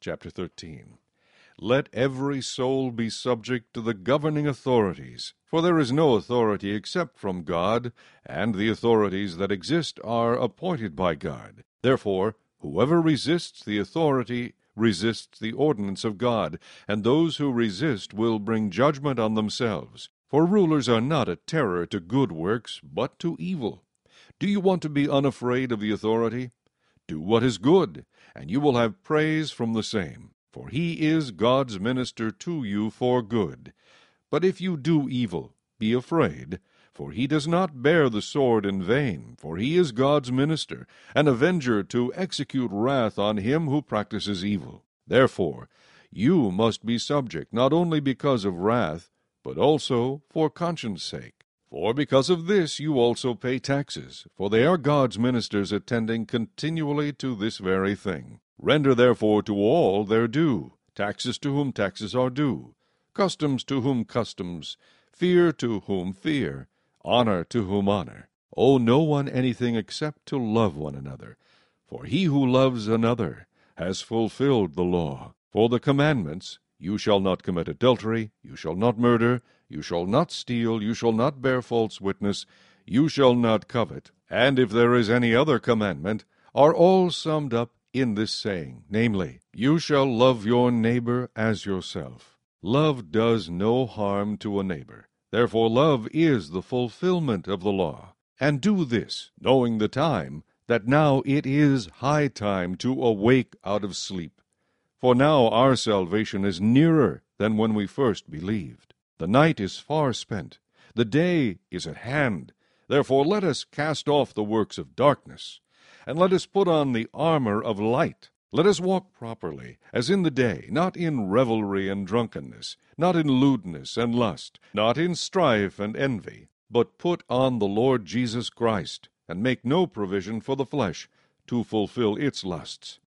chapter 13. Let every soul be subject to the governing authorities, for there is no authority except from God, and the authorities that exist are appointed by God. Therefore, whoever resists the authority resists the ordinance of God, and those who resist will bring judgment on themselves. For rulers are not a terror to good works, but to evil. Do you want to be unafraid of the authority? Do what is good, and you will have praise from the same, for he is God's minister to you for good. But if you do evil, be afraid, for he does not bear the sword in vain, for he is God's minister, an avenger to execute wrath on him who practices evil. Therefore, you must be subject, not only because of wrath, but also for conscience sake. For because of this you also pay taxes, for they are God's ministers attending continually to this very thing. Render therefore to all their due, taxes to whom taxes are due, customs to whom customs, fear to whom fear, honor to whom honor. Owe no one anything except to love one another, for he who loves another has fulfilled the law. For the commandments, you shall not commit adultery, you shall not murder, you shall not steal, you shall not bear false witness, you shall not covet, and if there is any other commandment, are all summed up in this saying, namely, you shall love your neighbor as yourself. Love does no harm to a neighbor. Therefore love is the fulfillment of the law. And do this, knowing the time, that now it is high time to awake out of sleep. For now our salvation is nearer than when we first believed. The night is far spent, the day is at hand. Therefore let us cast off the works of darkness, and let us put on the armor of light. Let us walk properly, as in the day, not in revelry and drunkenness, not in lewdness and lust, not in strife and envy, but put on the Lord Jesus Christ, and make no provision for the flesh to fulfill its lusts.